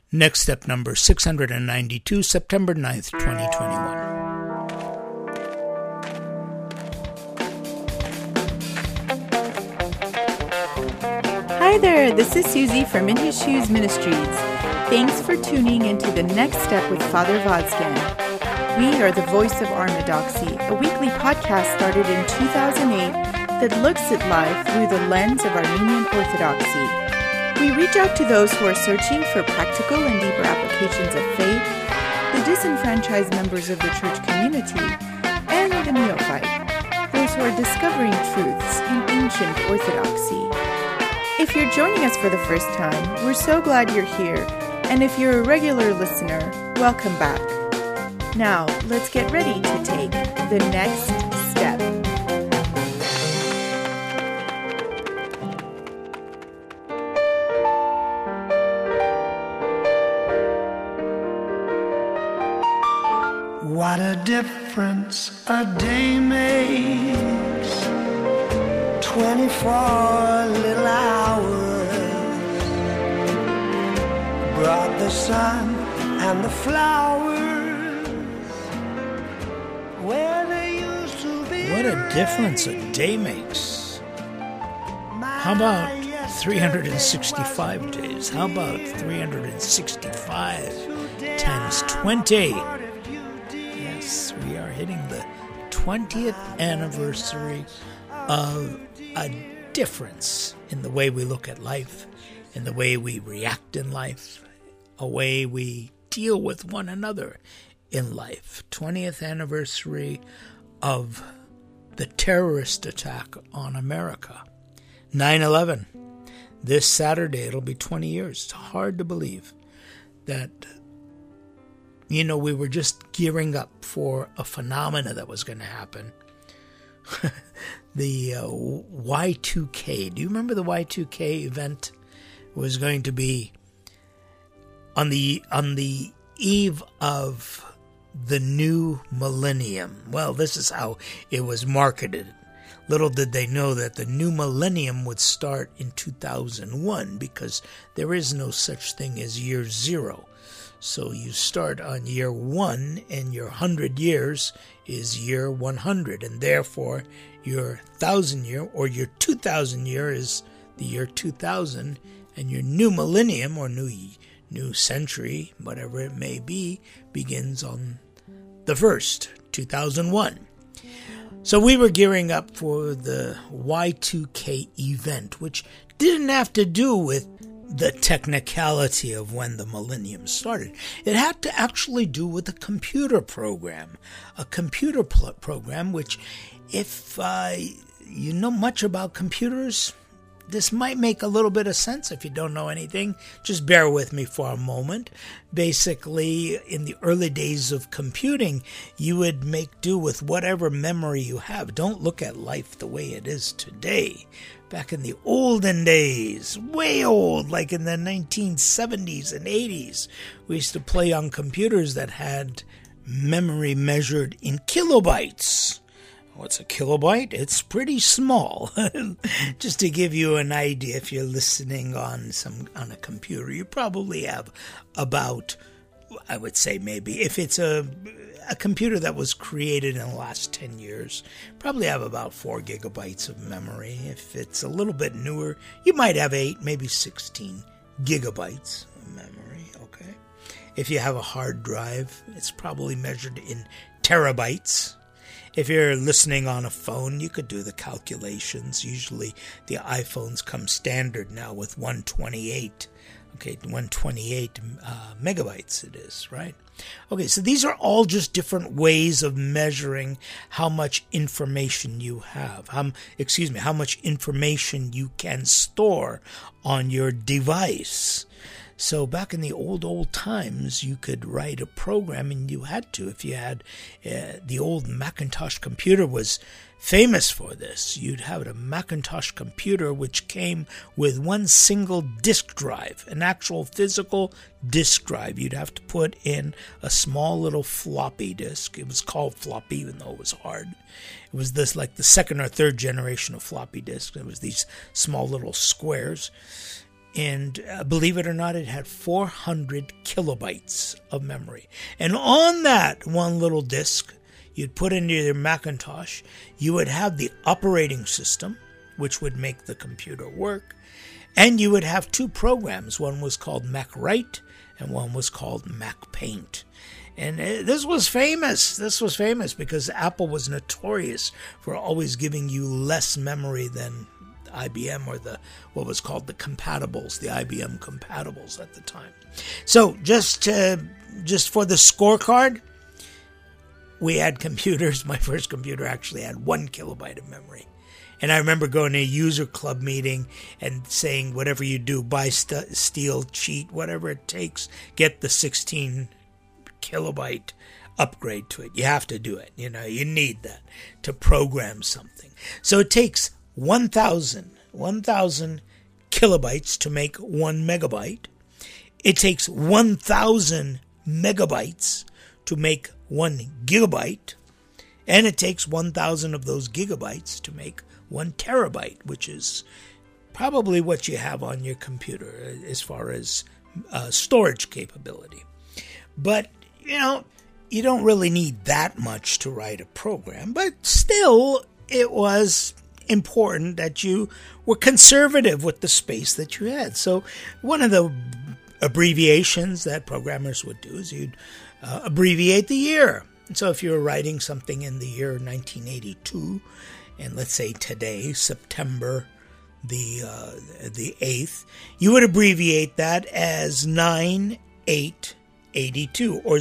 Next step number 692, September 9th, 2021. Hi there, this is Susie from In His Shoes Ministries. Thanks for tuning into the Next Step with Father Vodscan. We are the voice of Orthodoxy, a weekly podcast started in 2008 that looks at life through the lens of Armenian Orthodoxy. We reach out to those who are searching for practical and deeper applications of faith, the disenfranchised members of the church community, and the neophyte, those who are discovering truths in ancient Orthodoxy. If you're joining us for the first time, we're so glad you're here, and if you're a regular listener, welcome back. Now, let's get ready to take the next step. What a difference a day makes. 24 little hours brought the sun and the flowers where they used to be. What a difference a day makes. How about 365 days? How about 365 times 20? Yes, we are hitting the 20th anniversary of a difference in the way we look at life, in the way we react in life, a way we deal with one another in life. 20th anniversary of the terrorist attack on America. 9/11. This Saturday, it'll be 20 years. It's hard to believe that, we were just gearing up for a phenomena that was going to happen. The Y2K. Do you remember the Y2K event? It was going to be on the eve of the new millennium. Well, this is how it was marketed. Little did they know that the new millennium would start in 2001, because there is no such thing as year zero. So you start on year 1, and your 100 years is year 100, and therefore your 1,000 year or your 2,000 year is the year 2000, and your new millennium or new century, whatever it may be, begins on the 1st, 2001. So we were gearing up for the Y2K event, which didn't have to do with the technicality of when the millennium started. It had to actually do with a computer program. A computer program which, if you know much about computers, this might make a little bit of sense. If you don't know anything, just bear with me for a moment. Basically, in the early days of computing, you would make do with whatever memory you have. Don't look at life the way it is today. Back in the olden days, way old, like in the 1970s and 80s, we used to play on computers that had memory measured in kilobytes. What's a kilobyte? It's pretty small. Just to give you an idea, if you're listening on a computer, you probably have about, I would say maybe, if it's a computer that was created in the last 10 years, probably have about 4 gigabytes of memory. If it's a little bit newer, you might have 8, maybe 16 gigabytes of memory, okay? If you have a hard drive, it's probably measured in terabytes. If you're listening on a phone, you could do the calculations. Usually the iPhones come standard now with 128. Okay, 128 megabytes it is, right? Okay, so these are all just different ways of measuring how much information you have. How much information you can store on your device. So back in the old times, you could write a program, and you had to. If you had the old Macintosh computer was famous for this. You'd have a Macintosh computer which came with one single disk drive, an actual physical disk drive. You'd have to put in a small little floppy disk. It was called floppy, even though it was hard. It was this like the second or third generation of floppy disks. It was these small little squares. And believe it or not, it had 400 kilobytes of memory. And on that one little disk, you'd put into your Macintosh, you would have the operating system, which would make the computer work. And you would have two programs. One was called MacWrite, and one was called MacPaint. And this was famous. This was famous because Apple was notorious for always giving you less memory than IBM, or what was called the compatibles, the IBM compatibles at the time. So just for the scorecard, we had computers. My first computer actually had 1 kilobyte of memory. And I remember going to a user club meeting and saying, whatever you do, buy, steal, cheat, whatever it takes, get the 16 kilobyte upgrade to it. You have to do it. You need that to program something. So it takes 1,000 kilobytes to make 1 megabyte. It takes 1,000 megabytes to make 1 gigabyte. And it takes 1,000 of those gigabytes to make 1 terabyte, which is probably what you have on your computer as far as storage capability. But, you don't really need that much to write a program. But still, it was important that you were conservative with the space that you had. So one of the abbreviations that programmers would do is you'd abbreviate the year. And so if you were writing something in the year 1982, and let's say today, September the 8th, you would abbreviate that as 9882 or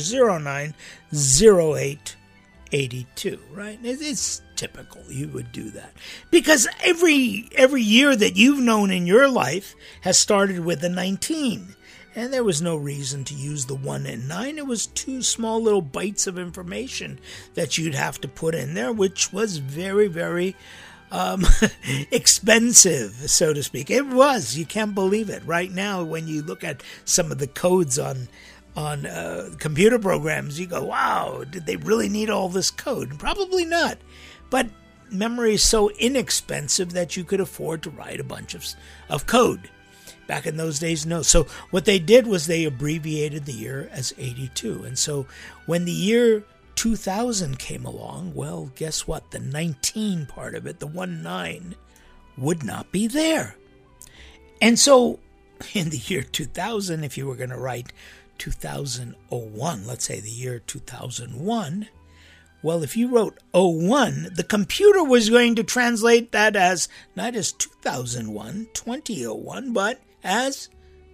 090882, right? It's typical. You would do that because every year that you've known in your life has started with a 19. And there was no reason to use the 1 and 9. It was 2 small little bytes of information that you'd have to put in there, which was very, very expensive, so to speak. It was. You can't believe it. Right now, when you look at some of the codes on computer programs, you go, wow, did they really need all this code? Probably not. But memory is so inexpensive that you could afford to write a bunch of code. Back in those days, no. So what they did was they abbreviated the year as 82. And so when the year 2000 came along, well, guess what? The 19 part of it, the 19, would not be there. And so in the year 2000, if you were going to write 2001, let's say the year 2001, well, if you wrote 01, the computer was going to translate that as not as 2001, 2001, but as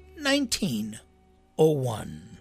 1901.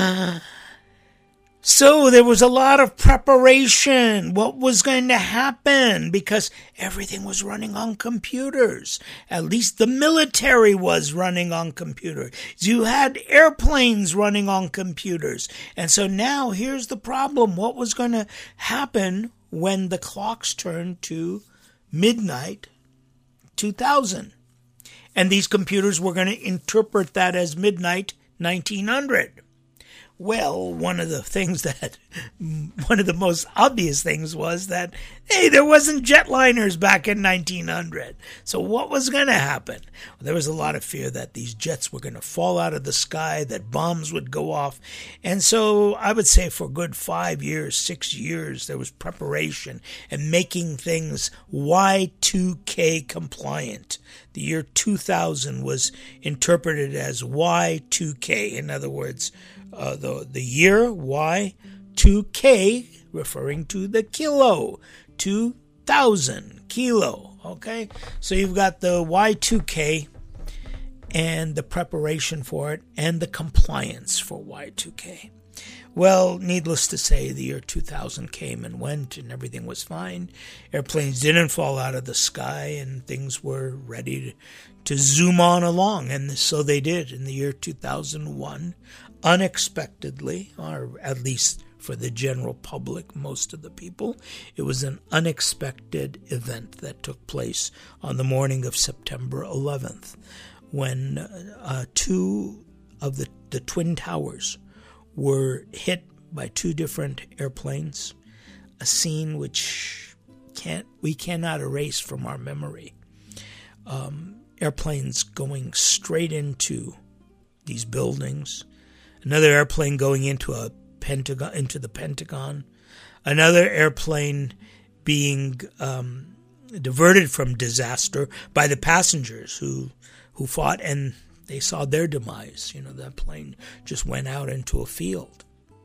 So there was a lot of preparation. What was going to happen? Because everything was running on computers. At least the military was running on computers. You had airplanes running on computers. And so now here's the problem. What was going to happen when the clocks turned to midnight 2000? And these computers were going to interpret that as midnight 1900. Well, one of the most obvious things was that, hey, there wasn't jetliners back in 1900. So what was going to happen? Well, there was a lot of fear that these jets were going to fall out of the sky, that bombs would go off. And so I would say for a good 5 years, 6 years, there was preparation and making things Y2K compliant. The year 2000 was interpreted as Y2K. In other words, the year Y2K, referring to the kilo, 2000 kilo, okay? So you've got the Y2K and the preparation for it and the compliance for Y2K. Well, needless to say, the year 2000 came and went and everything was fine. Airplanes didn't fall out of the sky and things were ready to zoom on along. And so they did in the year 2001. Unexpectedly, or at least for the general public, most of the people, it was an unexpected event that took place on the morning of September 11th when 2 of the Twin Towers were hit by 2 different airplanes, a scene which we cannot erase from our memory. airplanes going straight into these buildings, another airplane going into the Pentagon, another airplane being diverted from disaster by the passengers who fought, and they saw their demise. That plane just went out into a field.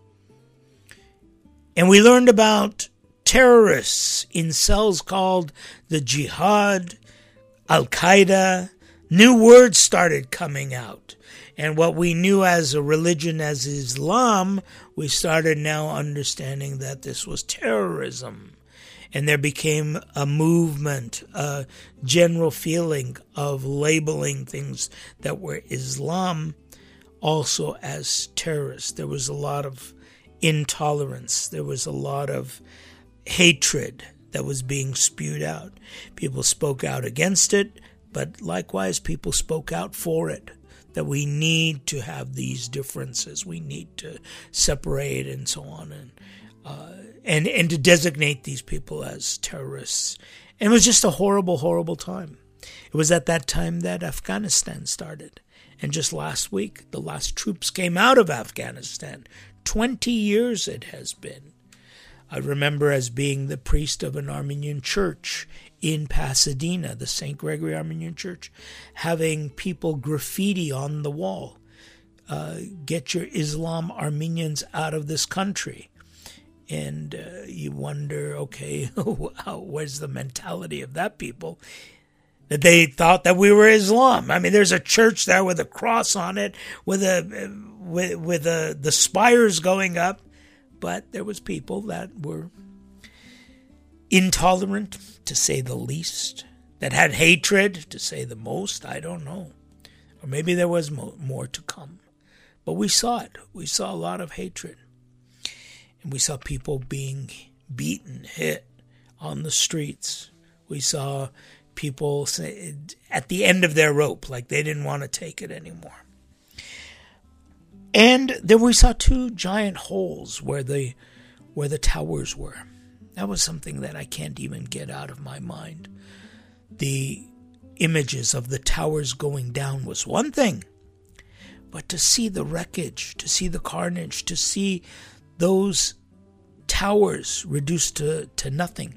And we learned about terrorists in cells called the Jihad, Al-Qaeda. New words started coming out. And what we knew as a religion as Islam, we started now understanding that this was terrorism. And there became a movement, a general feeling of labeling things that were Islam also as terrorists. There was a lot of intolerance. There was a lot of hatred that was being spewed out. People spoke out against it, but likewise people spoke out for it, that we need to have these differences. We need to separate and so on, and to designate these people as terrorists. And it was just a horrible, horrible time. It was at that time that Afghanistan started. And just last week, the last troops came out of Afghanistan. 20 years it has been. I remember as being the priest of an Armenian church in Pasadena, the St. Gregory Armenian Church, having people graffiti on the wall, get your Islam Armenians out of this country. And you wonder, okay, where's the mentality of that people? That they thought that we were Islam. I mean, there's a church there with a cross on it, with the spires going up, but there was people that were intolerant, to say the least, that had hatred, to say the most. I don't know, or maybe there was more to come, but we saw it. We saw a lot of hatred, and we saw people being beaten, hit on the streets. We saw people say, at the end of their rope, like they didn't want to take it anymore. And then we saw two giant holes where the towers were. That was something that I can't even get out of my mind. The images of the towers going down was one thing, but to see the wreckage, to see the carnage, to see those towers reduced to nothing.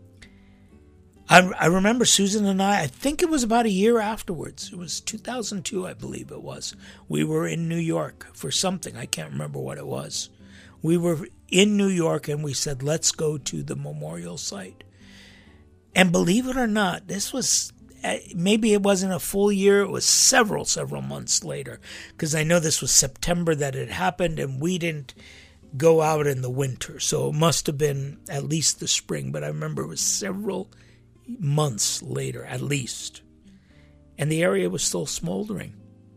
I remember Susan and I think it was about a year afterwards. It was 2002, I believe it was. We were in New York for something. I can't remember what it was. We were in New York and we said, let's go to the memorial site. And believe it or not, this was, maybe it wasn't a full year. It was several months later. Because I know this was September that it happened and we didn't go out in the winter. So it must have been at least the spring. But I remember it was several months later, at least. And the area was still smoldering.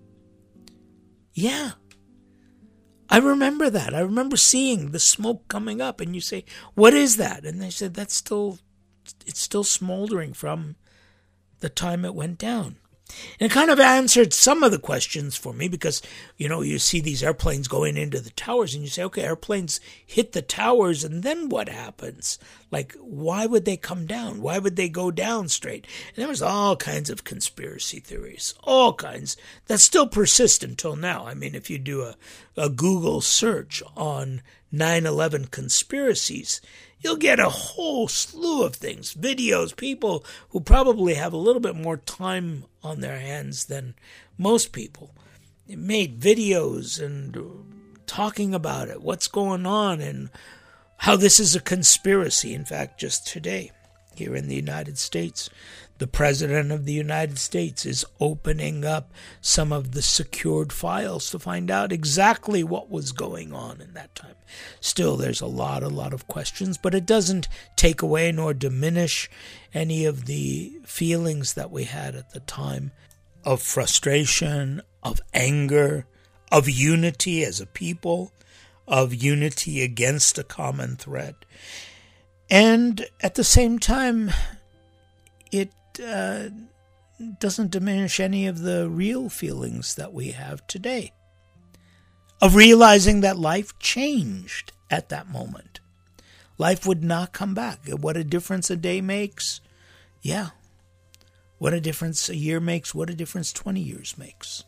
Yeah. I remember that. I remember seeing the smoke coming up, and you say, what is that? And they said, it's still smoldering from the time it went down. And it kind of answered some of the questions for me because, you see these airplanes going into the towers and you say, okay, airplanes hit the towers and then what happens? Like, why would they come down? Why would they go down straight? And there was all kinds of conspiracy theories, all kinds that still persist until now. I mean, if you do a Google search on 9/11 conspiracies, you'll get a whole slew of things, videos, people who probably have a little bit more time on their hands than most people. They made videos and talking about it, what's going on, and how this is a conspiracy. In fact, just today, here in the United States, the President of the United States is opening up some of the secured files to find out exactly what was going on in that time. Still, there's a lot of questions, but it doesn't take away nor diminish any of the feelings that we had at the time of frustration, of anger, of unity as a people, of unity against a common threat. And at the same time, it doesn't diminish any of the real feelings that we have today, of realizing that life changed at that moment. Life would not come back. What a difference a day makes. Yeah. What a difference a year makes, what a difference 20 years makes.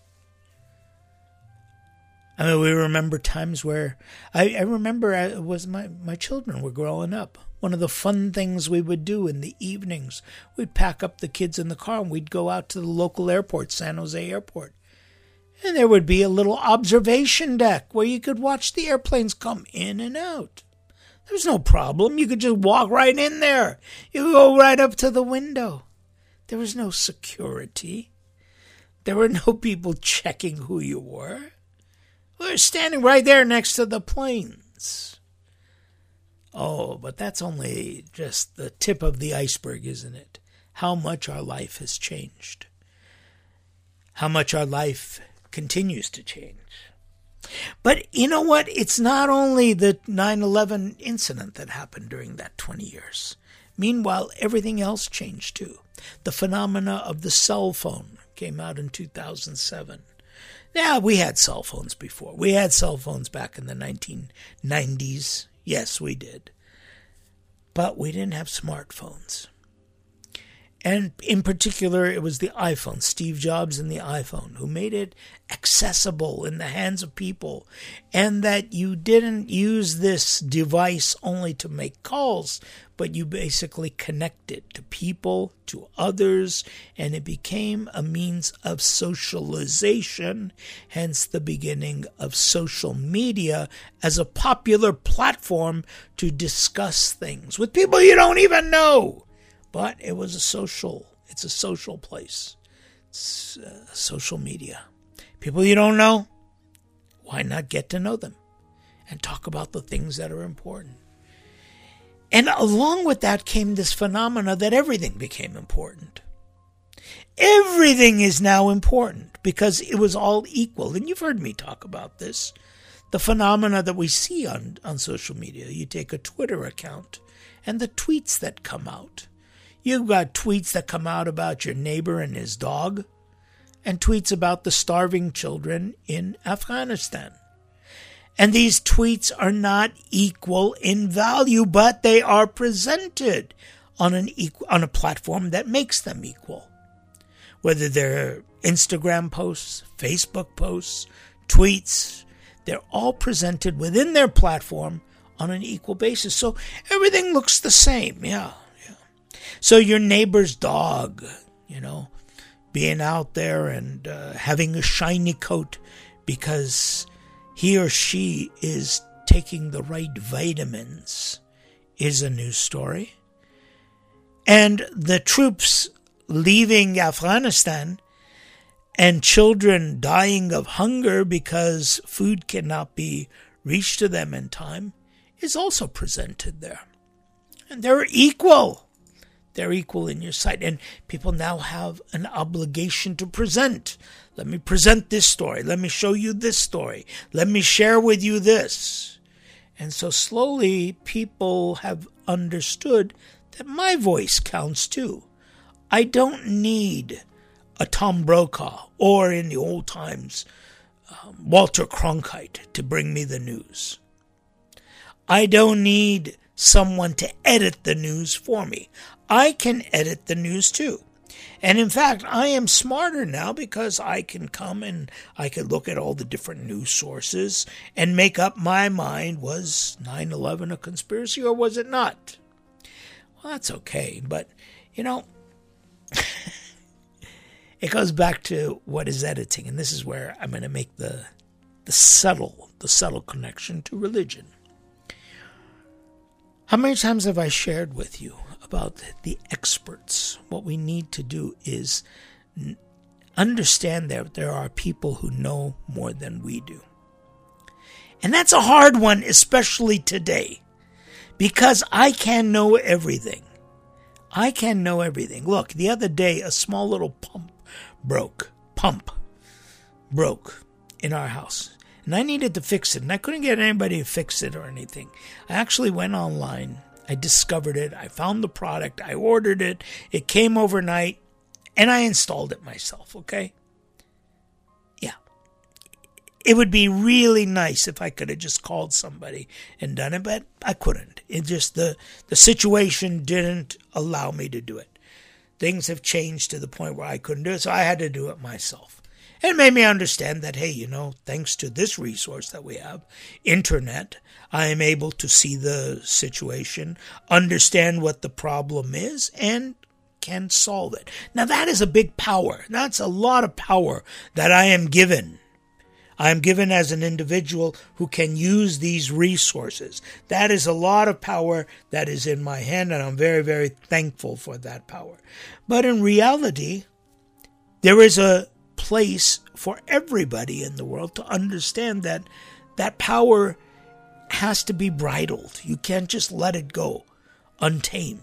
I mean, we remember times where, I remember it was my children were growing up. One of the fun things we would do in the evenings, we'd pack up the kids in the car and we'd go out to the local airport, San Jose Airport. And there would be a little observation deck where you could watch the airplanes come in and out. There was no problem. You could just walk right in there. You could go right up to the window. There was no security. There were no people checking who you were. We were standing right there next to the planes. Oh, but that's only just the tip of the iceberg, isn't it? How much our life has changed. How much our life continues to change. But you know what? It's not only the 9/11 incident that happened during that 20 years. Meanwhile, everything else changed too. The phenomena of the cell phone came out in 2007. Yeah, we had cell phones before. We had cell phones back in the 1990s. Yes, we did. But we didn't have smartphones. And in particular, it was the iPhone, Steve Jobs and the iPhone, who made it accessible in the hands of people. And that you didn't use this device only to make calls, but you basically connected to people, to others, and it became a means of socialization, hence the beginning of social media as a popular platform to discuss things with people you don't even know. But it's a social place. It's social media. People you don't know, why not get to know them and talk about the things that are important? And along with that came this phenomena that everything became important. Everything is now important because it was all equal. And you've heard me talk about this. The phenomena that we see on social media. You take a Twitter account and the tweets that come out. You've got tweets that come out about your neighbor and his dog, and tweets about the starving children in Afghanistan. And these tweets are not equal in value, but they are presented on a platform that makes them equal. Whether they're Instagram posts, Facebook posts, tweets, they're all presented within their platform on an equal basis. So everything looks the same, yeah. So your neighbor's dog, being out there and having a shiny coat because he or she is taking the right vitamins is a news story. And the troops leaving Afghanistan and children dying of hunger because food cannot be reached to them in time is also presented there. And they're equal. They're equal in your sight. And people now have an obligation to present. Let me present this story. Let me show you this story. Let me share with you this. And so slowly people have understood that my voice counts too. I don't need a Tom Brokaw or in the old times Walter Cronkite to bring me the news. I don't need someone to edit the news for me. I can edit the news too. And in fact, I am smarter now because I can come and I can look at all the different news sources and make up my mind, was 9/11 a conspiracy or was it not? Well, that's okay, but it goes back to what is editing, and this is where I'm going to make the subtle connection to religion. How many times have I shared with you about the experts? What we need to do is understand that there are people who know more than we do. And that's a hard one, especially today, because I can know everything. I can know everything. Look, the other day, a small little pump broke in our house. And I needed to fix it, and I couldn't get anybody to fix it or anything. I actually went online. I discovered it. I found the product. I ordered it. It came overnight, and I installed it myself, okay? Yeah. It would be really nice if I could have just called somebody and done it, but I couldn't. It just, the situation didn't allow me to do it. things have changed to the point where I couldn't do it, so I had to do it myself. And it made me understand that, hey, thanks to this resource that we have, internet, I am able to see the situation, understand what the problem is, and can solve it. Now, that is a big power. That's a lot of power that I am given. I am given as an individual who can use these resources. That is a lot of power that is in my hand, and I'm very, very thankful for that power. But in reality, there is a place for everybody in the world to understand that that power has to be bridled. You can't just let it go untamed.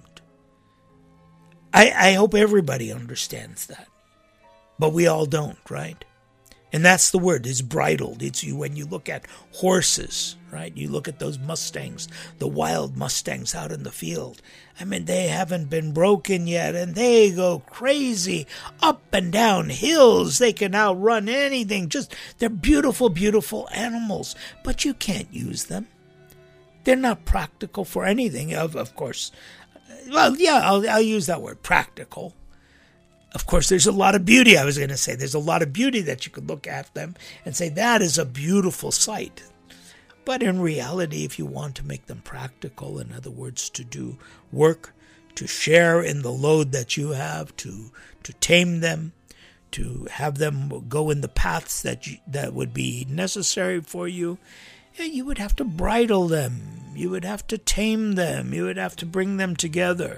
I hope everybody understands that. But we all don't, right? And that's the word, is bridled. It's when you look at horses, right? You look at those Mustangs, the wild Mustangs out in the field. I mean, they haven't been broken yet, and they go crazy up and down hills. They can outrun anything. They're beautiful, beautiful animals, but you can't use them. They're not practical for anything, of course. Well, yeah, I'll use that word, practical. Of course, there's a lot of beauty, I was going to say. There's a lot of beauty that you could look at them and say, that is a beautiful sight. But in reality, if you want to make them practical, in other words, to do work, to share in the load that you have, to tame them, to have them go in the paths that would be necessary for you, you would have to bridle them. You would have to tame them. You would have to bring them together.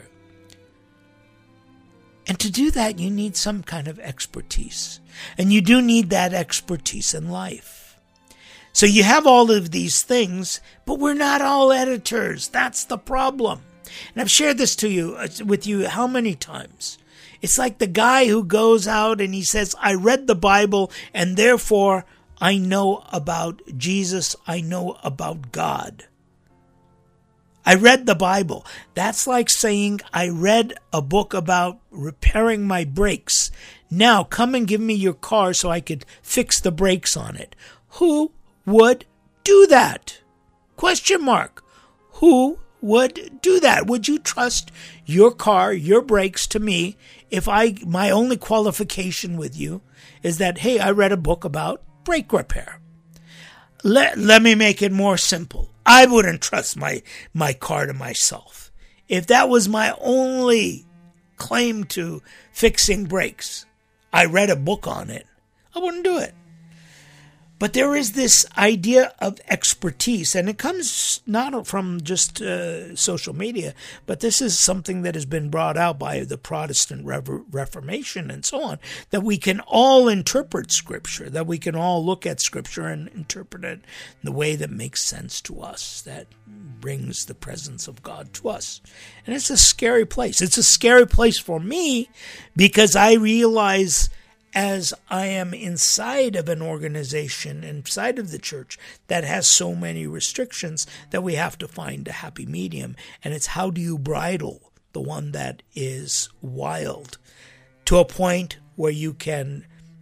And to do that, you need some kind of expertise. And you do need that expertise in life. So you have all of these things, but we're not all editors. That's the problem. And I've shared this with you how many times? It's like the guy who goes out and he says, I read the Bible and therefore I know about Jesus. I know about God. I read the Bible. That's like saying I read a book about repairing my brakes. Now come and give me your car so I could fix the brakes on it. Who would do that? Question mark. Who would do that? Would you trust your car, your brakes to me if my only qualification with you is that, hey, I read a book about brake repair? Let me make it more simple. I wouldn't trust my car to myself. If that was my only claim to fixing brakes, I read a book on it, I wouldn't do it. But there is this idea of expertise, and it comes not from just social media, but this is something that has been brought out by the Protestant Reformation and so on, that we can all interpret Scripture, that we can all look at Scripture and interpret it in the way that makes sense to us, that brings the presence of God to us. And it's a scary place. It's a scary place for me because I realize as I am inside of an organization, inside of the church that has so many restrictions, that we have to find a happy medium. And it's how do you bridle the one that is wild to a point where you can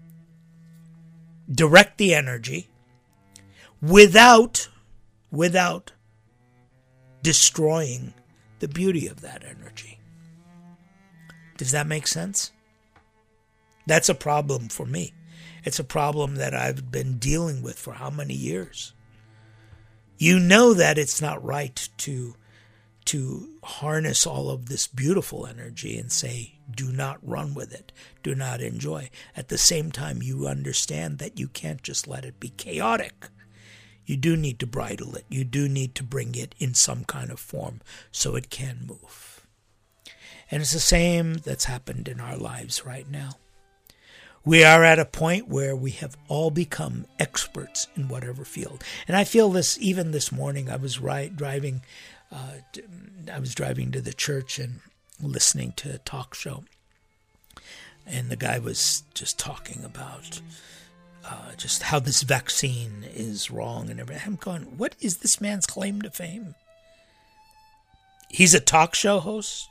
direct the energy without destroying the beauty of that energy. Does that make sense? That's a problem for me. It's a problem that I've been dealing with for how many years? You know that it's not right to harness all of this beautiful energy and say, do not run with it, do not enjoy. At the same time, you understand that you can't just let it be chaotic. You do need to bridle it. You do need to bring it in some kind of form so it can move. And it's the same that's happened in our lives right now. We are at a point where we have all become experts in whatever field. And I feel this even this morning. I was driving to the church and listening to a talk show. And the guy was just talking about just how this vaccine is wrong and everything. I'm going, what is this man's claim to fame? He's a talk show host.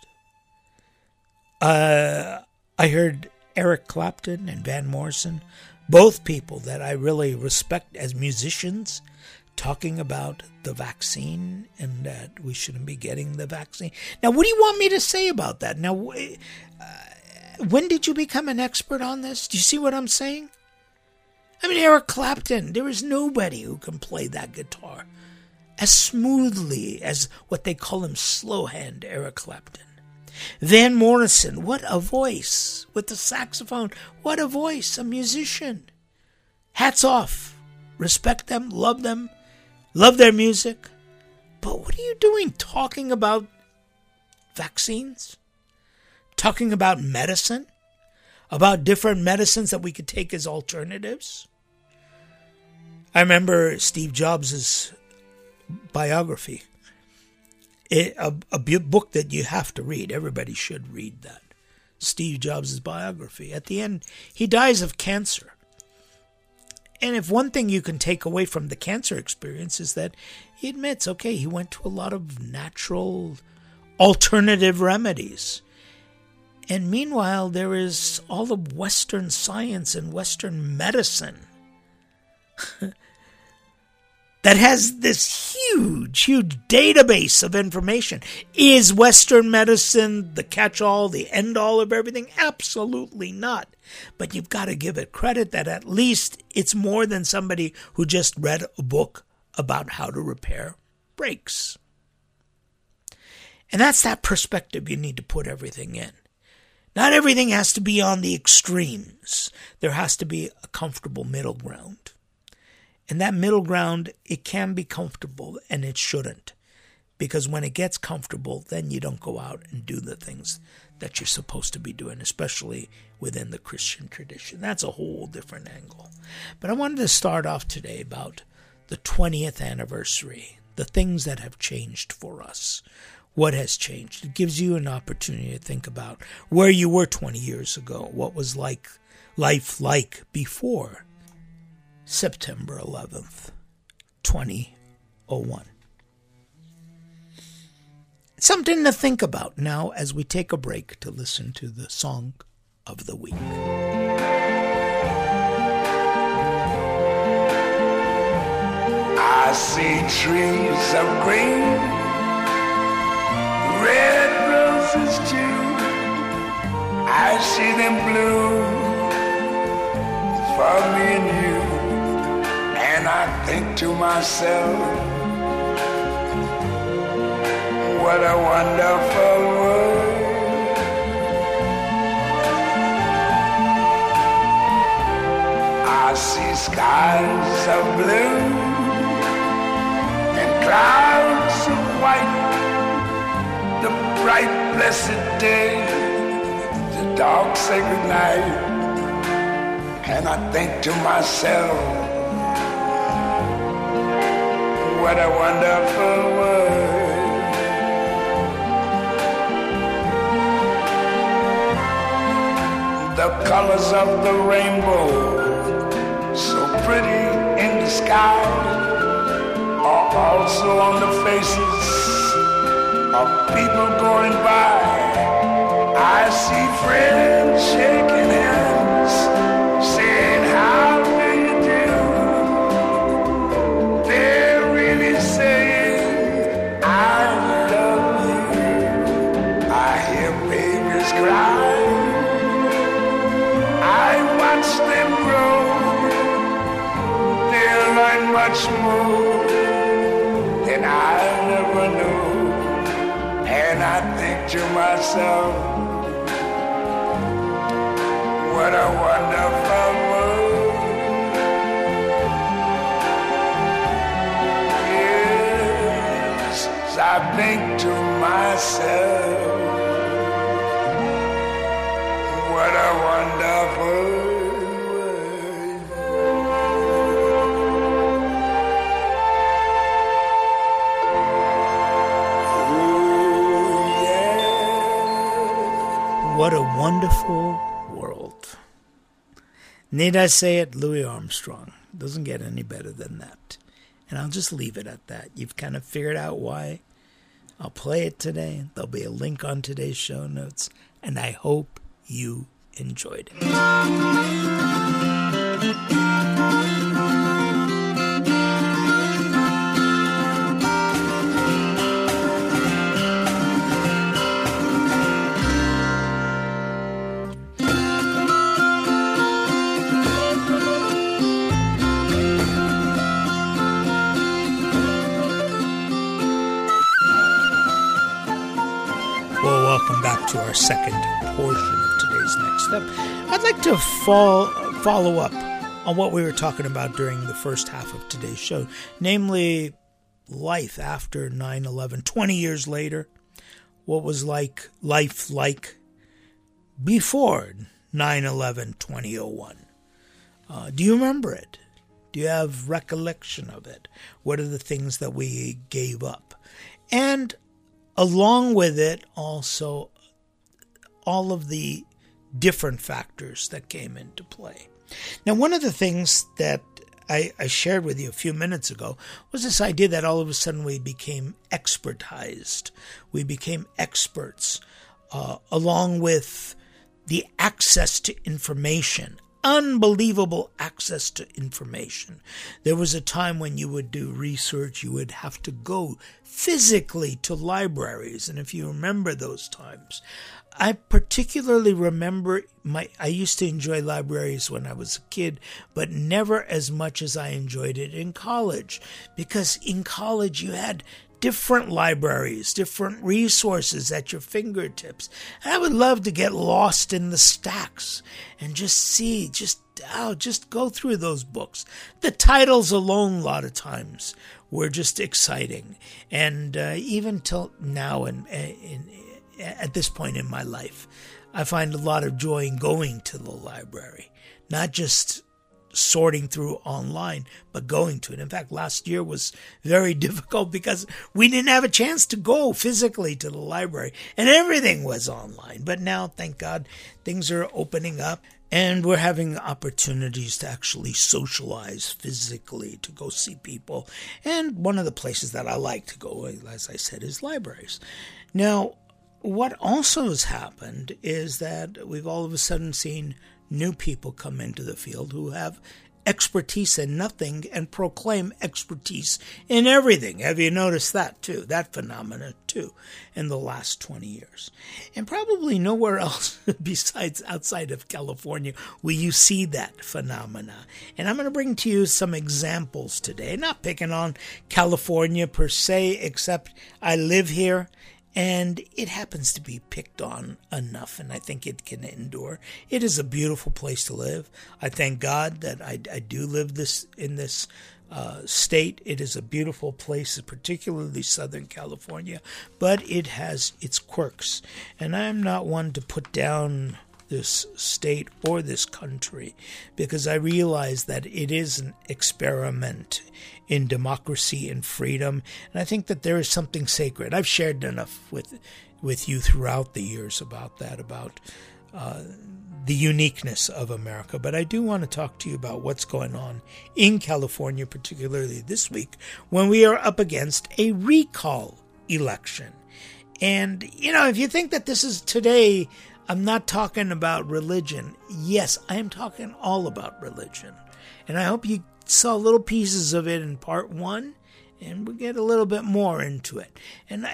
I heard Eric Clapton and Van Morrison, both people that I really respect as musicians, talking about the vaccine and that we shouldn't be getting the vaccine. Now, what do you want me to say about that? Now, when did you become an expert on this? Do you see what I'm saying? I mean, Eric Clapton, there is nobody who can play that guitar as smoothly as what they call him slow hand Eric Clapton. Van Morrison, what a voice with the saxophone. What a voice, a musician. Hats off. Respect them, love their music. But what are you doing talking about vaccines? Talking about medicine? About different medicines that we could take as alternatives? I remember Steve Jobs' biography. A book that you have to read. Everybody should read that. Steve Jobs' biography. At the end, he dies of cancer. And if one thing you can take away from the cancer experience is that he admits, okay, he went to a lot of natural alternative remedies. And meanwhile, there is all of Western science and Western medicine that has this huge database of information. Is Western medicine the catch-all, the end-all of everything? Absolutely not. But you've got to give it credit that at least it's more than somebody who just read a book about how to repair brakes. And that's that perspective you need to put everything in. Not everything has to be on the extremes. There has to be a comfortable middle ground. And that middle ground, it can be comfortable and it shouldn't. Because when it gets comfortable, then you don't go out and do the things that you're supposed to be doing, especially within the Christian tradition. That's a whole different angle. But I wanted to start off today about the 20th anniversary, the things that have changed for us. What has changed? It gives you an opportunity to think about where you were 20 years ago. What was life like before September 11th, 2001. Something to think about now as we take a break to listen to the song of the week. I see trees of green, red roses too. I see them bloom for me and you. And I think to myself, what a wonderful world. I see skies of blue and clouds of white, the bright blessed day, the dark sacred night. And I think to myself, what a wonderful world. The colors of the rainbow, so pretty in the sky, are also on the faces of people going by. I see friends shaking hands, saying, how do you do? They're really saying, I love you. I hear babies cry. I watch them grow. They'll learn much more than I never knew. And I think to myself, what a wonderful world. Yes, I think to myself, what a wonderful world. Oh, yeah. What a wonderful world. Need I say it? Louis Armstrong. Doesn't get any better than that. And I'll just leave it at that. You've kind of figured out why. I'll play it today. There'll be a link on today's show notes. And I hope you enjoyed it. to our second portion of today's Next Step. I'd like to follow up on what we were talking about during the first half of today's show, namely life after 9/11. 20 years later, what was life like before 9/11, 2001? Do you remember it? Do you have recollection of it? What are the things that we gave up? And along with it, also, all of the different factors that came into play. Now, one of the things that I shared with you a few minutes ago was this idea that all of a sudden we became expertized. We became experts, along with the access to information. Unbelievable access to information. There was a time when you would do research, you would have to go physically to libraries. And if you remember those times, I particularly remember I used to enjoy libraries when I was a kid, but never as much as I enjoyed it in college. Because in college you had different libraries, different resources at your fingertips. And I would love to get lost in the stacks and just go through those books. The titles alone, a lot of times, were just exciting. And even till now, at this point in my life, I find a lot of joy in going to the library, not just sorting through online, but going to it. In fact, last year was very difficult because we didn't have a chance to go physically to the library and everything was online. But now, thank God, things are opening up and we're having opportunities to actually socialize physically, to go see people. And one of the places that I like to go, as I said, is libraries. Now, what also has happened is that we've all of a sudden seen new people come into the field who have expertise in nothing and proclaim expertise in everything. Have you noticed that too? That phenomenon too in the last 20 years. And probably nowhere else besides outside of California will you see that phenomena. And I'm going to bring to you some examples today, not picking on California per se, except I live here. And it happens to be picked on enough, and I think it can endure. It is a beautiful place to live. I thank God that I do live in this state. It is a beautiful place, particularly Southern California, but it has its quirks. And I'm not one to put down this state or this country, because I realize that it is an experiment in democracy and freedom, and I think that there is something sacred. I've shared enough with you throughout the years about that, about the uniqueness of America, but I do want to talk to you about what's going on in California, particularly this week, when we are up against a recall election. And, if you think that this is today, I'm not talking about religion. Yes, I am talking all about religion. And I hope you saw little pieces of it in part one, and we'll get a little bit more into it. And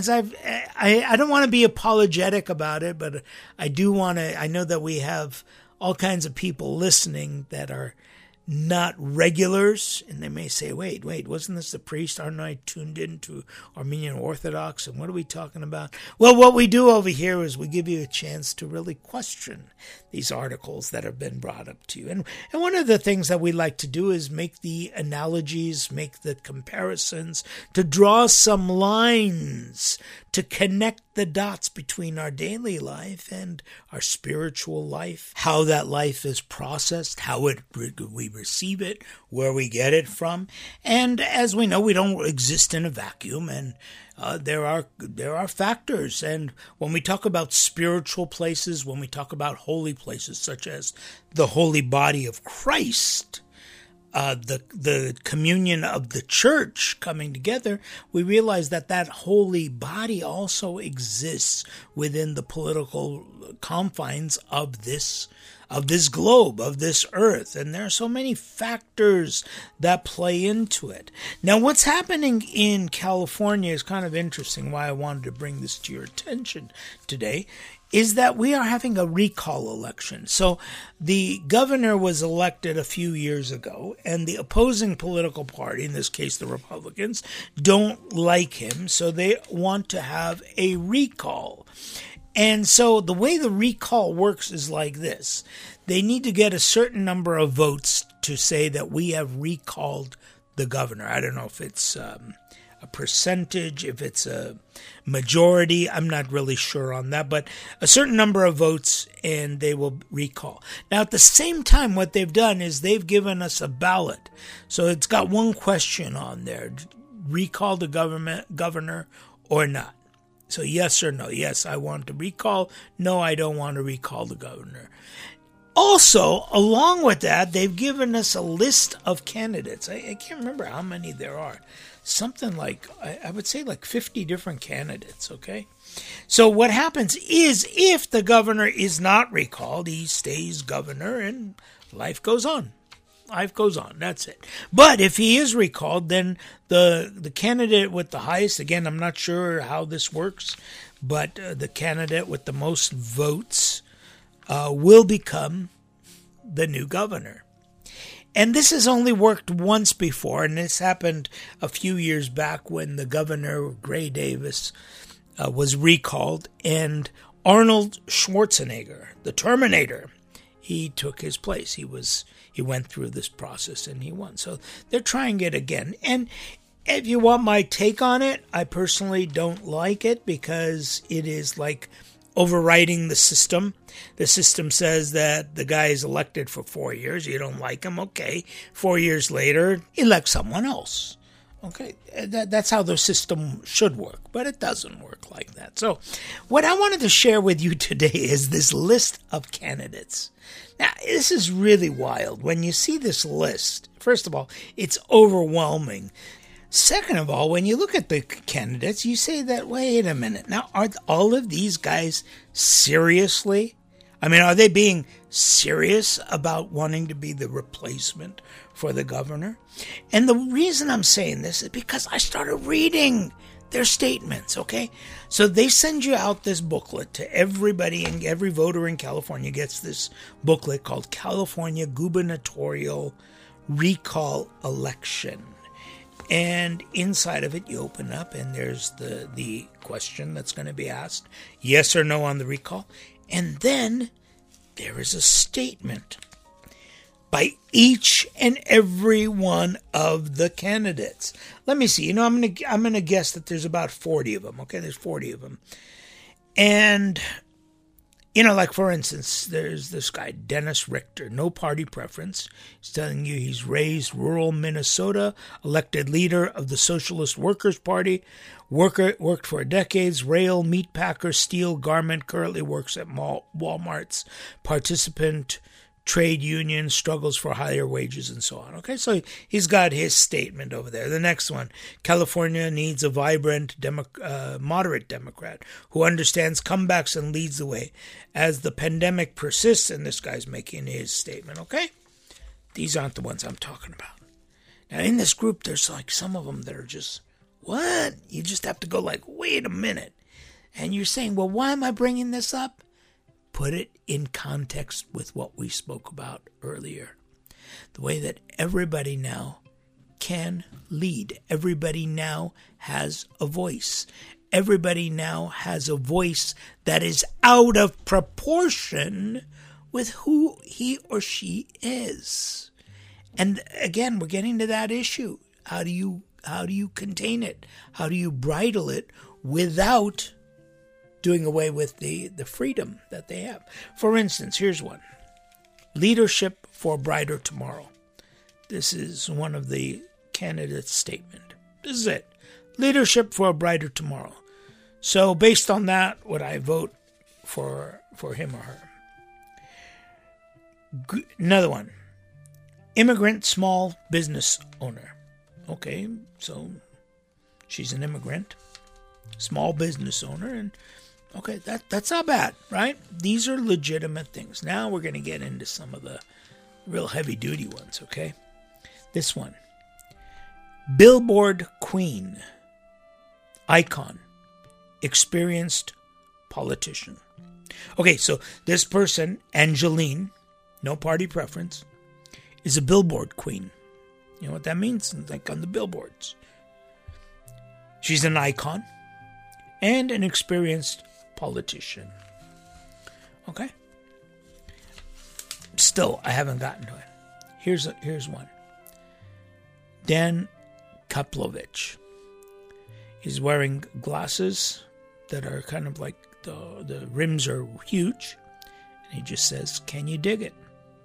I don't want to be apologetic about it, but I know that we have all kinds of people listening that are not regulars, and they may say, wait, wasn't this the priest? Aren't I tuned into Armenian Orthodox? And what are we talking about? Well, what we do over here is we give you a chance to really question these articles that have been brought up to you. And one of the things that we like to do is make the analogies, make the comparisons, to draw some lines, to connect the dots between our daily life and our spiritual life, how that life is processed, how we receive it, where we get it from. And as we know, we don't exist in a vacuum, and there are factors. And when we talk about spiritual places, when we talk about holy places, such as the holy body of Christ, the communion of the church coming together, we realize that holy body also exists within the political confines of this globe, of this earth. And there are so many factors that play into it. Now, what's happening in California is kind of interesting, why I wanted to bring this to your attention today, is that we are having a recall election. So the governor was elected a few years ago, and the opposing political party, in this case the Republicans, don't like him, so they want to have a recall. And so the way the recall works is like this. They need to get a certain number of votes to say that we have recalled the governor. I don't know if it's a percentage, if it's a majority. I'm not really sure on that, but a certain number of votes and they will recall. Now, at the same time, what they've done is they've given us a ballot. So it's got one question on there: recall the governor or not. So yes or no. Yes, I want to recall. No, I don't want to recall the governor. Also, along with that, they've given us a list of candidates. I can't remember how many there are. Something like, I would say like 50 different candidates, okay? So what happens is if the governor is not recalled, he stays governor and life goes on. Life goes on. That's it. But if he is recalled, then the candidate with the highest, again, I'm not sure how this works, but the candidate with the most votes will become the new governor. And this has only worked once before, and this happened a few years back when the governor, Gray Davis, was recalled, and Arnold Schwarzenegger, the Terminator, he took his place. He went through this process and he won. So they're trying it again. And if you want my take on it, I personally don't like it because it is like overriding the system. The system says that the guy is elected for 4 years. You don't like him, okay. 4 years later, elect someone else. Okay, that's how the system should work, but it doesn't work like that. So what I wanted to share with you today is this list of candidates. Now, this is really wild. When you see this list, first of all, it's overwhelming. Second of all, when you look at the candidates, you say that, wait a minute. Now, are all of these guys seriously? I mean, are they being serious about wanting to be the replacement for the governor? And the reason I'm saying this is because I started reading their statements, okay? So they send you out this booklet to everybody, and every voter in California gets this booklet called California Gubernatorial Recall Election. And inside of it, you open up, and there's the question that's going to be asked, yes or no on the recall. And then there is a statement by each and every one of the candidates. Let me see. I'm going to guess that there's about 40 of them. Okay, there's 40 of them. And like for instance, there's this guy, Dennis Richter, no party preference. He's telling you he's raised rural Minnesota, elected leader of the Socialist Workers' Party, worked for decades, rail, meat packer, steel, garment, currently works at Walmart's participant trade union, struggles for higher wages, and so on. Okay, so he's got his statement over there. The next one, California needs a vibrant, moderate Democrat who understands comebacks and leads the way as the pandemic persists, and this guy's making his statement, okay? These aren't the ones I'm talking about. Now, in this group, there's like some of them that are just, what? You just have to go like, wait a minute. And you're saying, well, why am I bringing this up? Put it in context with what we spoke about earlier. The way that everybody now can lead. Everybody now has a voice. Everybody now has a voice that is out of proportion with who he or she is. And again, we're getting to that issue. How do you contain it? How do you bridle it without doing away with the freedom that they have? For instance, here's one. Leadership for a Brighter Tomorrow. This is one of the candidates' statement. This is it. Leadership for a Brighter Tomorrow. So based on that, would I vote for him or her? Another one. Immigrant small business owner. Okay, so she's an immigrant, small business owner, and okay, that's not bad, right? These are legitimate things. Now we're going to get into some of the real heavy-duty ones, okay? This one. Billboard queen. Icon. Experienced politician. Okay, so this person, Angeline, no party preference, is a billboard queen. You know what that means? Like on the billboards. She's an icon and an experienced politician. Okay? Still, I haven't gotten to it. Here's one. Dan Kaplovich. He's wearing glasses that are kind of like the rims are huge. And he just says, "Can you dig it?"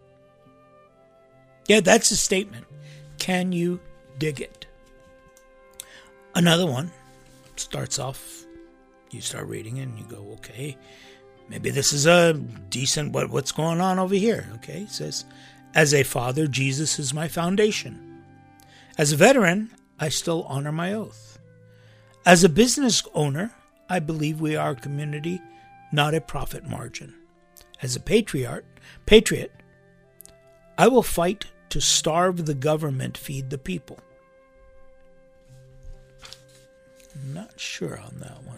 Yeah, that's a statement. Can you dig it? Another one starts off, you start reading it and you go, okay, maybe this is a decent, what's going on over here? Okay, it says, as a father, Jesus is my foundation. As a veteran, I still honor my oath. As a business owner, I believe we are a community, not a profit margin. As a patriot, I will fight to starve the government, feed the people. Not sure on that one.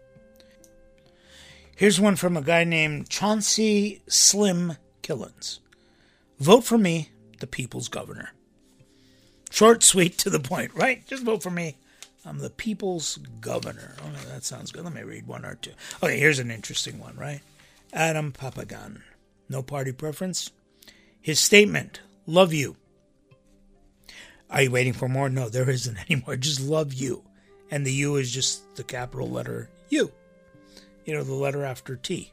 Here's one from a guy named Chauncey Slim Killens. Vote for me, the people's governor. Short, sweet, to the point, right? Just vote for me. I'm the people's governor. Oh, that sounds good. Let me read one or two. Okay, here's an interesting one, right? Adam Papagan. No party preference. His statement, love you. Are you waiting for more? No, there isn't anymore. Just love you. And the U is just the capital letter U. You know, the letter after T.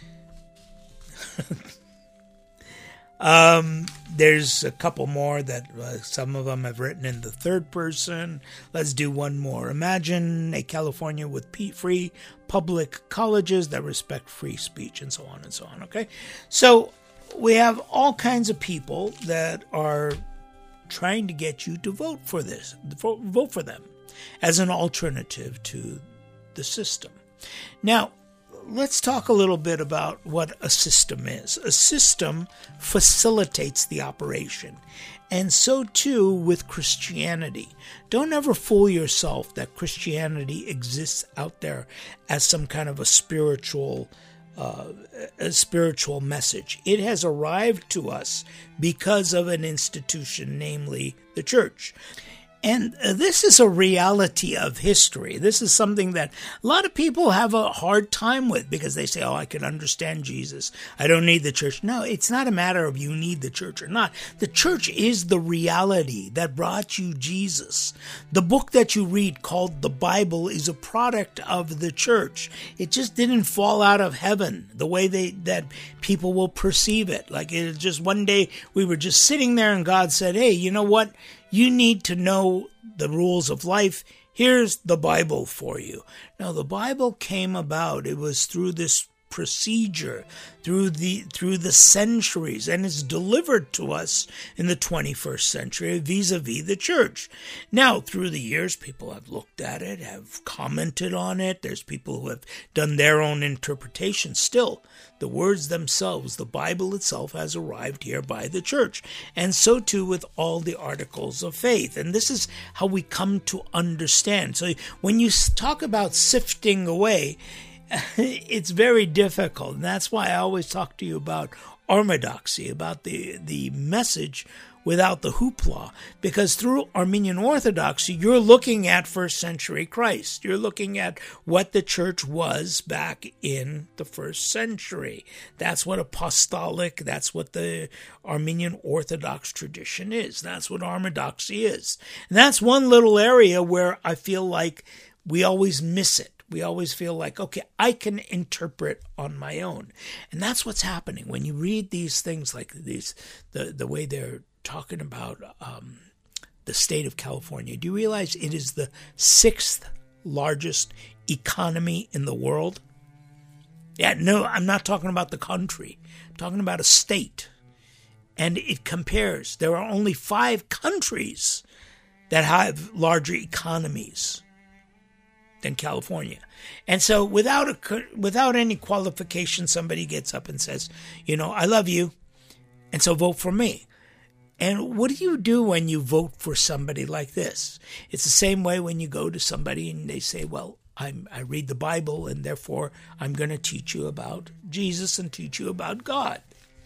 There's a couple more that some of them have written in the third person. Let's do one more. Imagine a California with free public colleges that respect free speech, and so on and so on. Okay? So we have all kinds of people that are trying to get you to vote for this, vote for them as an alternative to the system. Now, let's talk a little bit about what a system is. A system facilitates the operation, and so too with Christianity. Don't ever fool yourself that Christianity exists out there as some kind of a spiritual message. It has arrived to us because of an institution, namely the church. And this is a reality of history. This is something that a lot of people have a hard time with because they say, oh, I can understand Jesus. I don't need the church. No, it's not a matter of you need the church or not. The church is the reality that brought you Jesus. The book that you read called the Bible is a product of the church. It just didn't fall out of heaven the way that people will perceive it. Like it just one day we were just sitting there and God said, hey, you know what? You need to know the rules of life. Here's the Bible for you. Now, the Bible came about. It was through this procedure, through the centuries, and it's delivered to us in the 21st century vis-a-vis the church. Now, through the years, people have looked at it, have commented on it. There's people who have done their own interpretation. Still, the words themselves, the Bible itself, has arrived here by the church. And so too with all the articles of faith. And this is how we come to understand. So when you talk about sifting away, it's very difficult. And that's why I always talk to you about orthodoxy, about the message without the hoopla. Because through Armenian Orthodoxy, you're looking at first century Christ. You're looking at what the church was back in the first century. That's what apostolic, that's what the Armenian Orthodox tradition is. That's what orthodoxy is. And that's one little area where I feel like we always miss it. We always feel like, okay, I can interpret on my own. And that's what's happening when you read these things like these, the way they're talking about the state of California. Do you realize it is the 6th largest economy in the world? Yeah, no, I'm not talking about the country. I'm talking about a state. And it compares. There are only 5 countries that have larger economies than California. And so without any qualification, somebody gets up and says, you know, I love you, and so vote for me. And what do you do when you vote for somebody like this? It's the same way when you go to somebody and they say, well, I read the Bible, and therefore I'm going to teach you about Jesus and teach you about God.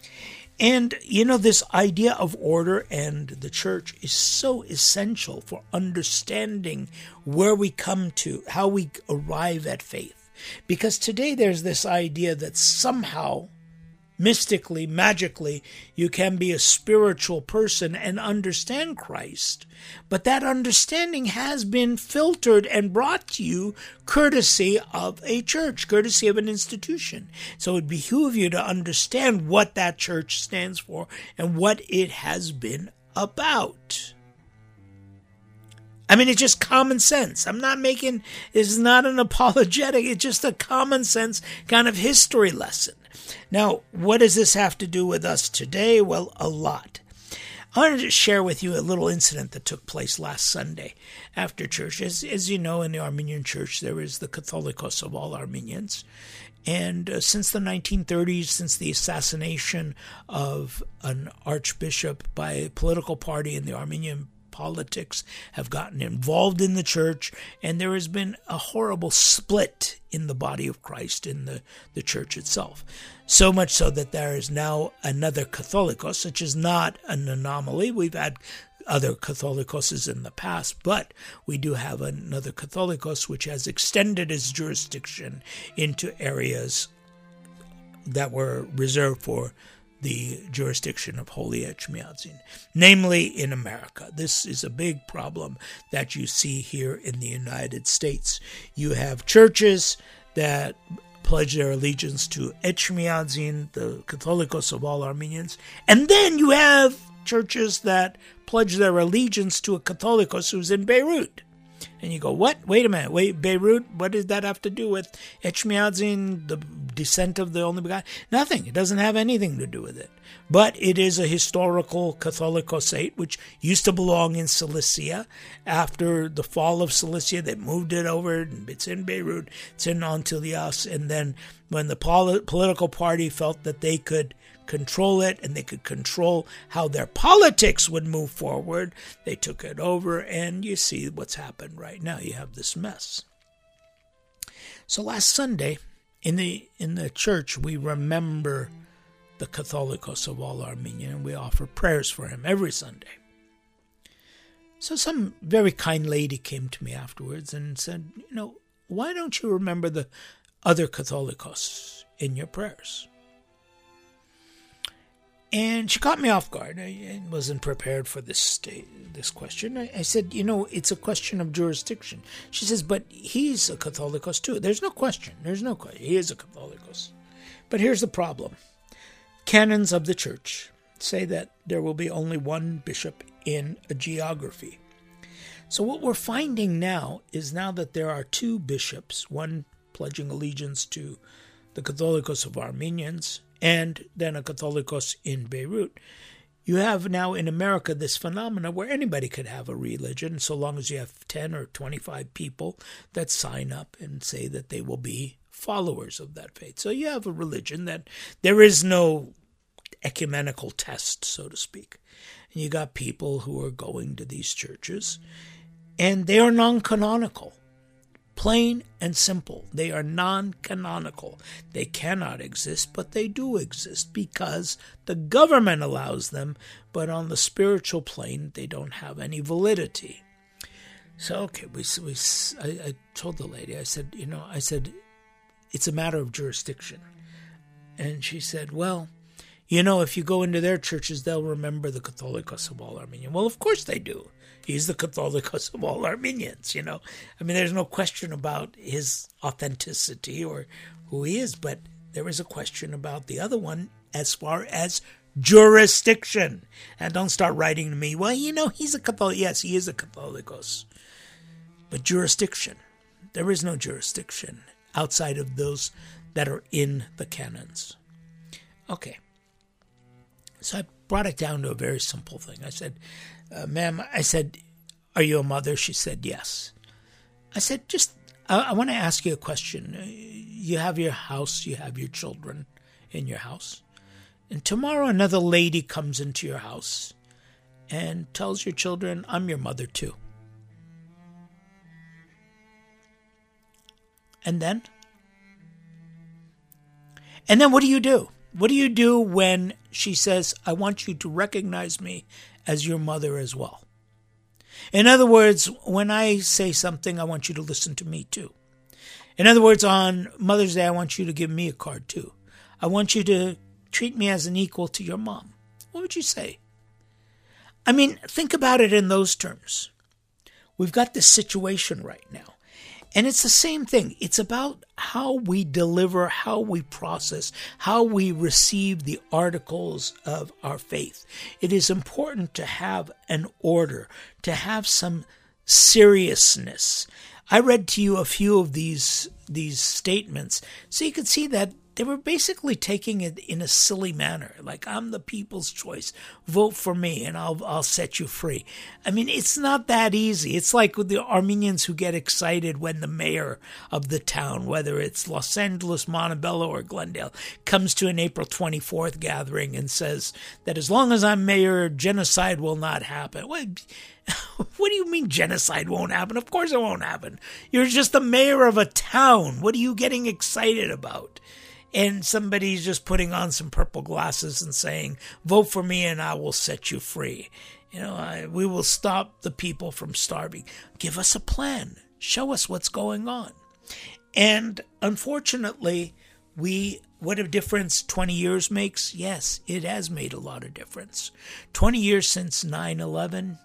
And, you know, this idea of order and the church is so essential for understanding where we come to, how we arrive at faith. Because today there's this idea that somehow, mystically, magically, you can be a spiritual person and understand Christ. But that understanding has been filtered and brought to you courtesy of a church, courtesy of an institution. So it would behoove you to understand what that church stands for and what it has been about. I mean, it's just common sense. It's not an apologetic. It's just a common sense kind of history lesson. Now, what does this have to do with us today? Well, a lot. I wanted to share with you a little incident that took place last Sunday after church. As you know, in the Armenian church, there is the Catholicos of all Armenians. And since the 1930s, since the assassination of an archbishop by a political party in the Armenian politics have gotten involved in the church, and there has been a horrible split in the body of Christ in the church itself. So much so that there is now another Catholicos, which is not an anomaly. We've had other Catholicoses in the past, but we do have another Catholicos which has extended its jurisdiction into areas that were reserved for the jurisdiction of Holy Echmiadzin, namely in America. This is a big problem that you see here in the United States. You have churches that pledge their allegiance to Echmiadzin, the Catholicos of all Armenians, and then you have churches that pledge their allegiance to a Catholicos who's in Beirut. And you go, what? Wait a minute. Beirut? What does that have to do with Echmiadzin, the descent of the only begotten? Nothing. It doesn't have anything to do with it. But it is a historical Catholicosate which used to belong in Cilicia. After the fall of Cilicia, they moved it over. It's in Beirut. It's in Antilias. And then when the political party felt that they could control it and they could control how their politics would move forward, they took it over, and you see what's happened right now. You have this mess. So last Sunday in the church, we remember the Catholicos of all Armenia, and we offer prayers for him every Sunday. So some very kind lady came to me afterwards and said, why don't you remember the other Catholicos in your prayers? And she caught me off guard. I wasn't prepared for this question. I said, it's a question of jurisdiction. She says, but he's a Catholicos too. There's no question. He is a Catholicos. But here's the problem. Canons of the church say that there will be only one bishop in a geography. So what we're finding now is that there are two bishops, one pledging allegiance to the Catholicos of Armenians, and then a Catholicos in Beirut. You have now in America this phenomena where anybody could have a religion, so long as you have 10 or 25 people that sign up and say that they will be followers of that faith. So you have a religion that there is no ecumenical test, so to speak. And you got people who are going to these churches, and they are non-canonical. Plain and simple. They are non-canonical. They cannot exist, but they do exist because the government allows them, but on the spiritual plane, they don't have any validity. So, okay, I told the lady, I said, it's a matter of jurisdiction. And she said, well, if you go into their churches, they'll remember the Catholicos of all Armenians. Well, of course they do. He's the Catholicos of all Armenians, there's no question about his authenticity or who he is, but there is a question about the other one as far as jurisdiction. And don't start writing to me, well, he's a Catholic. Yes, he is a Catholicos. But jurisdiction. There is no jurisdiction outside of those that are in the canons. Okay. So I brought it down to a very simple thing. I said, ma'am, are you a mother? She said, yes. I said, I want to ask you a question. You have your house, you have your children in your house. And tomorrow another lady comes into your house and tells your children, I'm your mother too. And then what do you do? What do you do when she says, I want you to recognize me as your mother as well? In other words, when I say something, I want you to listen to me too. In other words, on Mother's Day, I want you to give me a card too. I want you to treat me as an equal to your mom. What would you say? I mean, think about it in those terms. We've got this situation right now. And it's the same thing. It's about how we deliver, how we process, how we receive the articles of our faith. It is important to have an order, to have some seriousness. I read to you a few of these statements so you could see that they were basically taking it in a silly manner, like, I'm the people's choice. Vote for me and I'll set you free. I mean, it's not that easy. It's like with the Armenians who get excited when the mayor of the town, whether it's Los Angeles, Montebello, or Glendale, comes to an April 24th gathering and says that as long as I'm mayor, genocide will not happen. What do you mean genocide won't happen? Of course it won't happen. You're just the mayor of a town. What are you getting excited about? And somebody's just putting on some purple glasses and saying, vote for me and I will set you free. We will stop the people from starving. Give us a plan. Show us what's going on. And unfortunately, what a difference 20 years makes? Yes, it has made a lot of difference. 20 years since 9/11,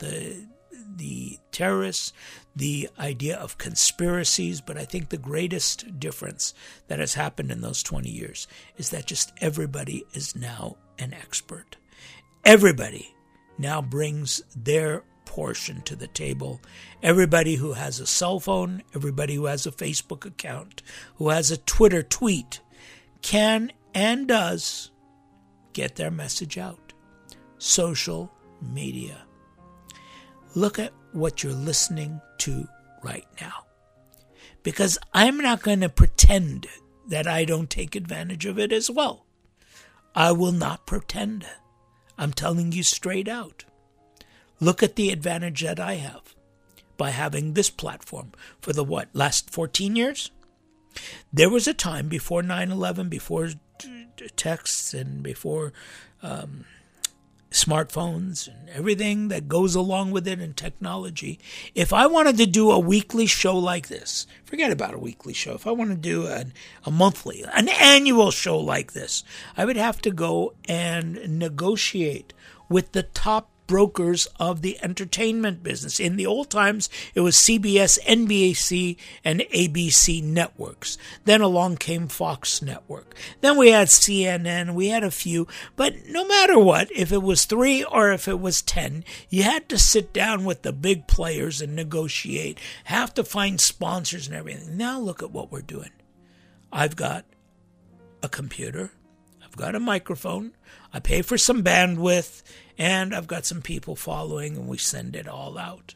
the terrorists, the idea of conspiracies, but I think the greatest difference that has happened in those 20 years is that just everybody is now an expert. Everybody now brings their portion to the table. Everybody who has a cell phone, everybody who has a Facebook account, who has a Twitter tweet, can and does get their message out. Social media. Look at what you're listening to right now. Because I'm not going to pretend that I don't take advantage of it as well. I will not pretend. I'm telling you straight out. Look at the advantage that I have by having this platform for the last 14 years? There was a time before 9/11, before texts and before smartphones and everything that goes along with it and technology. If I wanted to do a weekly show like this, forget about a weekly show. If I want to do a monthly, an annual show like this, I would have to go and negotiate with the top brokers of the entertainment business. In the old times, it was CBS, NBC, and ABC networks. Then along came Fox Network. Then we had CNN, we had a few. But no matter what, if it was 3 or if it was 10, you had to sit down with the big players and negotiate, have to find sponsors and everything. Now look at what we're doing. I've got a computer, I've got a microphone, I pay for some bandwidth, and I've got some people following, and we send it all out.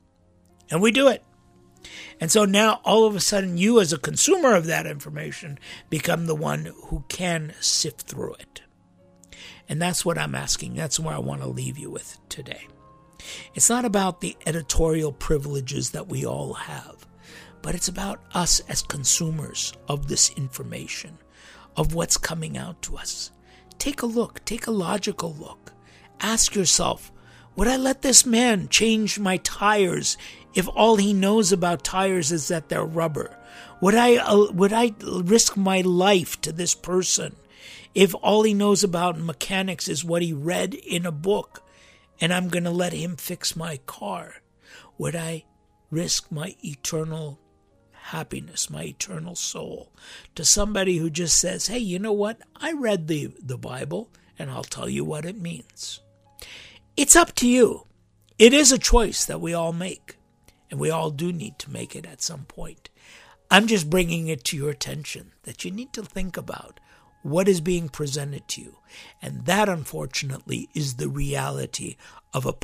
And we do it. And so now, all of a sudden, you as a consumer of that information become the one who can sift through it. And that's what I'm asking. That's where I want to leave you with today. It's not about the editorial privileges that we all have, but it's about us as consumers of this information, of what's coming out to us. Take a look. Take a logical look. Ask yourself, would I let this man change my tires if all he knows about tires is that they're rubber? Would I risk my life to this person if all he knows about mechanics is what he read in a book and I'm going to let him fix my car? Would I risk my eternal happiness, my eternal soul, to somebody who just says, hey, you know what? I read the Bible and I'll tell you what it means. It's up to you. It is a choice that we all make, and we all do need to make it at some point. I'm just bringing it to your attention that you need to think about what is being presented to you. And that, unfortunately, is the reality of a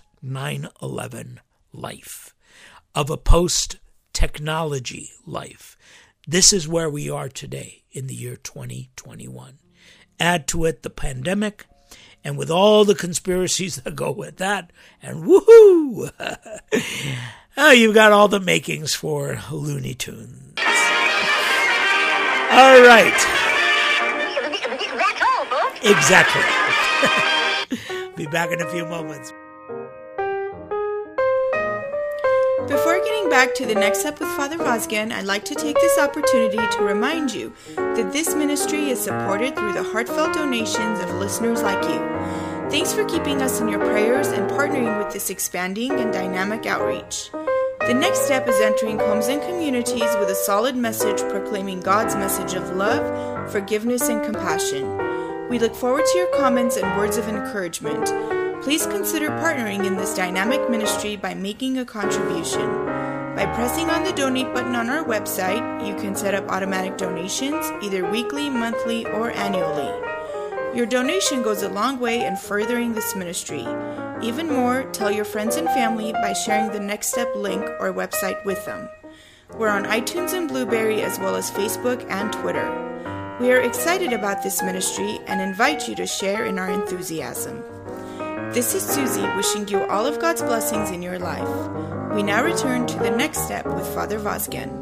post-9/11 life, of a post-technology life. This is where we are today in the year 2021. Add to it the pandemic, and with all the conspiracies that go with that, and woohoo! Oh, you've got all the makings for Looney Tunes. All right. That's all, folks. Exactly. Be back in a few moments. Before getting back to the next step with Father Vazgen, I'd like to take this opportunity to remind you that this ministry is supported through the heartfelt donations of listeners like you. Thanks for keeping us in your prayers and partnering with this expanding and dynamic outreach. The next step is entering homes and communities with a solid message proclaiming God's message of love, forgiveness, and compassion. We look forward to your comments and words of encouragement. Please consider partnering in this dynamic ministry by making a contribution. By pressing on the donate button on our website, you can set up automatic donations, either weekly, monthly, or annually. Your donation goes a long way in furthering this ministry. Even more, tell your friends and family by sharing the Next Step link or website with them. We're on iTunes and Blueberry as well as Facebook and Twitter. We are excited about this ministry and invite you to share in our enthusiasm. This is Susie wishing you all of God's blessings in your life. We now return to the Next Step with Father Vazgen.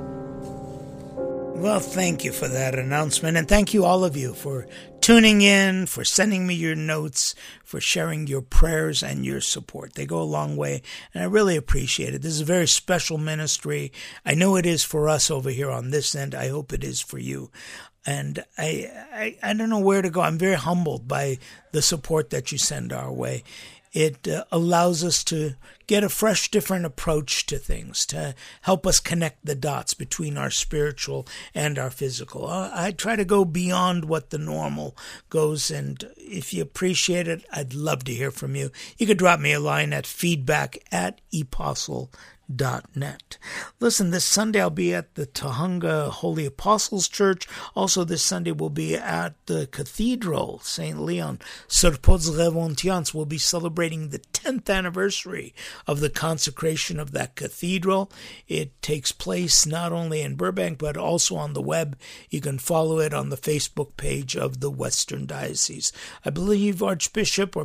Well, thank you for that announcement, and thank you all of you for tuning in, for sending me your notes, for sharing your prayers and your support. They go a long way, and I really appreciate it. This is a very special ministry. I know it is for us over here on this end. I hope it is for you. And I don't know where to go. I'm very humbled by the support that you send our way. It allows us to get a fresh, different approach to things, to help us connect the dots between our spiritual and our physical. I try to go beyond what the normal goes, and if you appreciate it, I'd love to hear from you. You could drop me a line at feedback@epostle.net. Listen, this Sunday I'll be at the Tahunga Holy Apostles Church. Also this Sunday we'll be at the Cathedral, St. Leon. Serpoz-Revontians will be celebrating the 10th anniversary of the consecration of that cathedral. It takes place not only in Burbank but also on the web. You can follow it on the Facebook page of the Western Diocese. I believe Bishop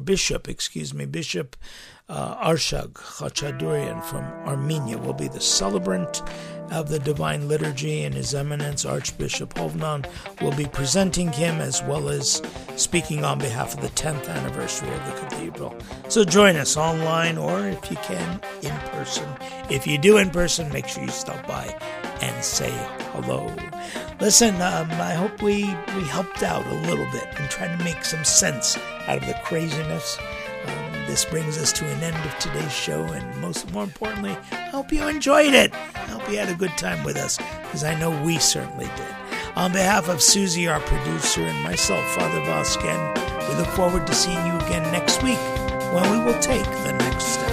Arshak Khachadurian from Armenia will be the celebrant of the Divine Liturgy, and His Eminence Archbishop Hovnan will be presenting him as well as speaking on behalf of the 10th anniversary of the cathedral. So join us online or if you can in person. If you do in person, make sure you stop by and say hello. Listen, I hope we helped out a little bit and tried to make some sense out of the craziness. This brings us to an end of today's show, and more importantly, I hope you enjoyed it. I hope you had a good time with us, because I know we certainly did. On behalf of Susie, our producer, and myself, Father Vazgen, we look forward to seeing you again next week when we will take the next step.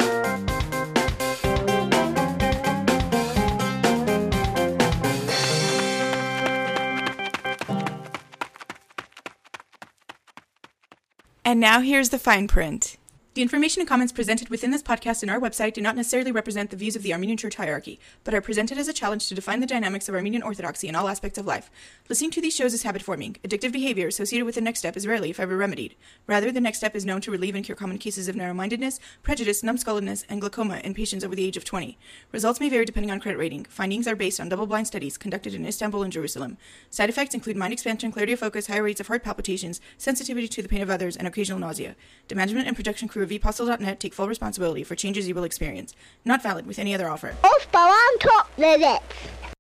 And now here's the fine print. The information and comments presented within this podcast and our website do not necessarily represent the views of the Armenian Church hierarchy, but are presented as a challenge to define the dynamics of Armenian Orthodoxy in all aspects of life. Listening to these shows is habit-forming. Addictive behavior associated with the next step is rarely, if ever, remedied. Rather, the next step is known to relieve and cure common cases of narrow-mindedness, prejudice, numbskulledness, and glaucoma in patients over the age of 20. Results may vary depending on credit rating. Findings are based on double-blind studies conducted in Istanbul and Jerusalem. Side effects include mind expansion, clarity of focus, higher rates of heart palpitations, sensitivity to the pain of others, and occasional nausea. The management and production crew of epostle.net take full responsibility for changes you will experience. Not valid with any other offer. Off on top, let it.